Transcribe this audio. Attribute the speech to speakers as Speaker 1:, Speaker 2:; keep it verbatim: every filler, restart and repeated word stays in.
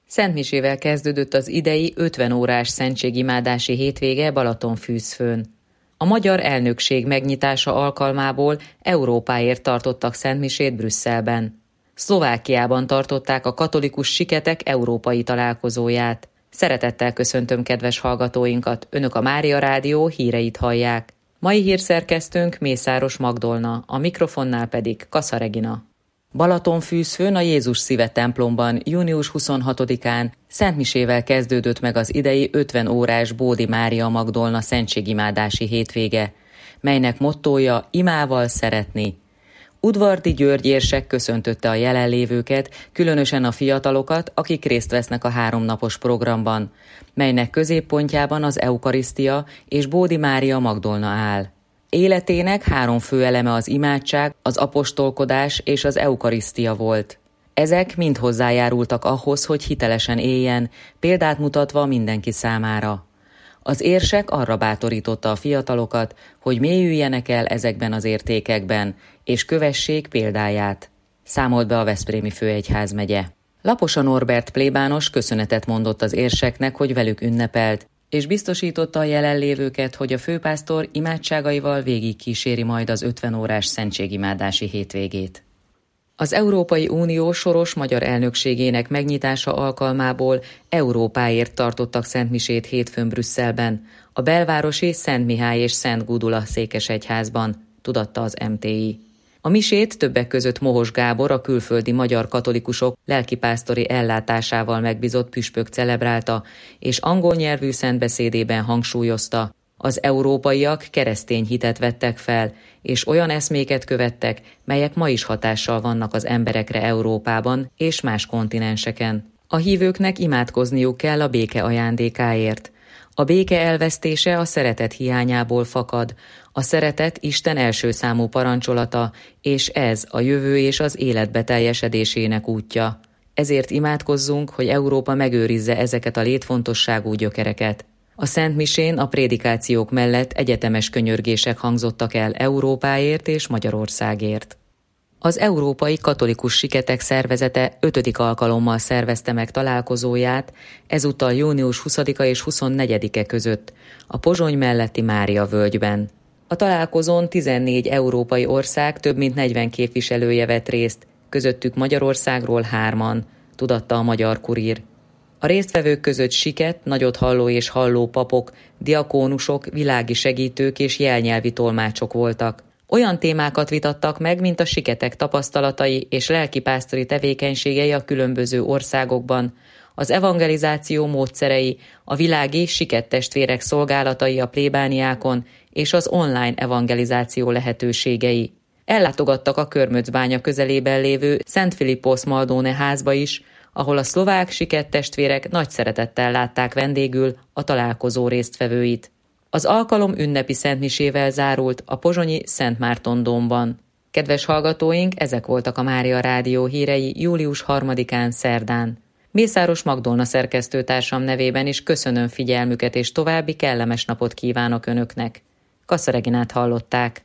Speaker 1: Szentmisével kezdődött az idei ötven órás szentségimádási hétvége Balatonfűzfőn. A magyar elnökség megnyitása alkalmából Európáért tartottak szentmisét Brüsszelben. Szlovákiában tartották a katolikus siketek európai találkozóját. Szeretettel köszöntöm kedves hallgatóinkat, Önök a Mária Rádió híreit hallják. Mai hírszerkesztőnk Mészáros Magdolna, a mikrofonnál pedig Kassa Regina. Balatonfűzfőn a Jézus Szíve templomban június huszonhatodikán szentmisével kezdődött meg az idei ötven órás Bódi Mária Magdolna szentségimádási hétvége, melynek mottója imával szeretni. Udvardi György érsek köszöntötte a jelenlévőket, különösen a fiatalokat, akik részt vesznek a háromnapos programban, melynek középpontjában az eukarisztia és Bódi Mária Magdolna áll. Életének három fő eleme az imádság, az apostolkodás és az eukarisztia volt. Ezek mind hozzájárultak ahhoz, hogy hitelesen éljen, példát mutatva mindenki számára. Az érsek arra bátorította a fiatalokat, hogy mélyüljenek el ezekben az értékekben, és kövessék példáját. Számolt be a Veszprémi Főegyházmegye. Laposa Norbert plébános köszönetet mondott az érseknek, hogy velük ünnepelt, és biztosította a jelenlévőket, hogy a főpásztor imádságaival végig kíséri majd az ötven órás szentségimádási hétvégét. Az Európai Unió soros magyar elnökségének megnyitása alkalmából Európáért tartottak szentmisét hétfőn Brüsszelben, a belvárosi Szent Mihály és Szent Gudula székesegyházban, tudatta az em té i. A misét többek között Mohos Gábor, a külföldi magyar katolikusok lelkipásztori ellátásával megbízott püspök celebrálta, és angol nyelvű szentbeszédében hangsúlyozta, az európaiak keresztény hitet vettek fel, és olyan eszméket követtek, melyek ma is hatással vannak az emberekre Európában és más kontinenseken. A hívőknek imádkozniuk kell a béke ajándékáért. A béke elvesztése a szeretet hiányából fakad. A szeretet Isten első számú parancsolata, és ez a jövő és az élet beteljesedésének útja. Ezért imádkozzunk, hogy Európa megőrizze ezeket a létfontosságú gyökereket. A Szent Misén a prédikációk mellett egyetemes könyörgések hangzottak el Európáért és Magyarországért. Az Európai Katolikus Siketek Szervezete ötödik alkalommal szervezte meg találkozóját, ezúttal június huszadika és huszonnegyedike között, a Pozsony melletti Mária völgyben. A találkozón tizennégy európai ország több mint negyven képviselője vett részt, közöttük Magyarországról hárman, tudatta a Magyar Kurír. A résztvevők között siket, nagyot halló és halló papok, diakónusok, világi segítők és jelnyelvi tolmácsok voltak. Olyan témákat vitattak meg, mint a siketek tapasztalatai és lelkipásztori tevékenységei a különböző országokban, az evangelizáció módszerei, a világi sikettestvérek szolgálatai a plébániákon és az online evangelizáció lehetőségei. Ellátogattak a Körmöcbánya közelében lévő Szent Philippos Maldone házba is, ahol a szlovák sikettestvérek nagy szeretettel látták vendégül a találkozó résztvevőit. Az alkalom ünnepi szentmisével zárult a pozsonyi Szent Márton dómban. Kedves hallgatóink, ezek voltak a Mária Rádió hírei július harmadikán szerdán. Mészáros Magdolna szerkesztőtársam nevében is köszönöm figyelmüket és további kellemes napot kívánok Önöknek. Kassa Reginát hallották.